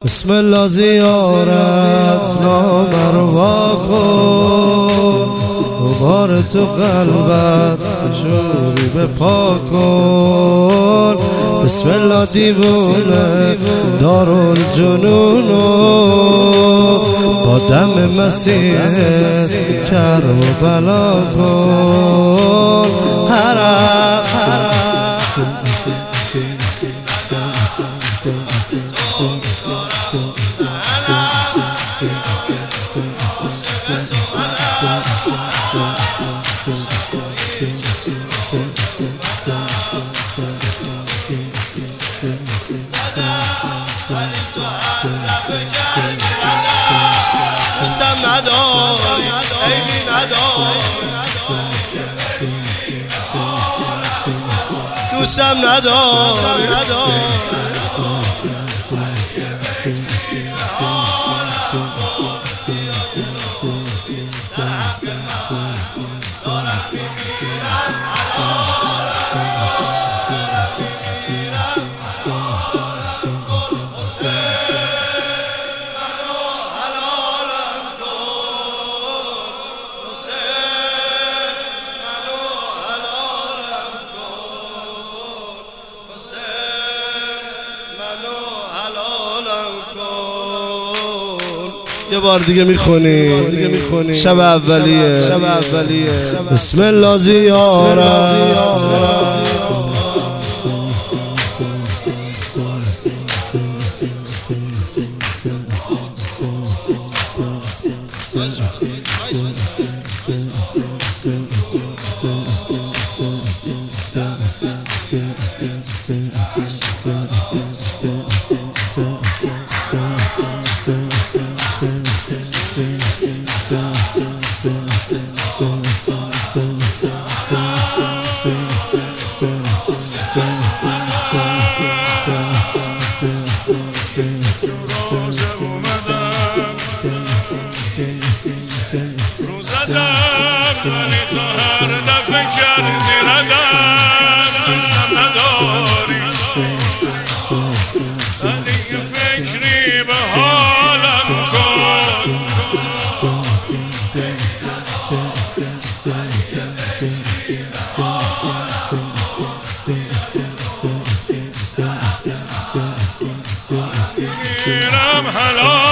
بسم الله زیارت نامروا کن، غبار تو قلبت جوری به پاک کن. بسم الله دیوونه دارالجنونو با دم مسیح کرب و بلا کن. حرم دوستم نداری عیبی نداری، دوستم نداری. یه بار دیگه میخونی شب اولیه. بسم الله زیارت ولی تو هر دفعه کردی ردم اصلا نداری، ولی یه فکری به حالم کن. میرم حلال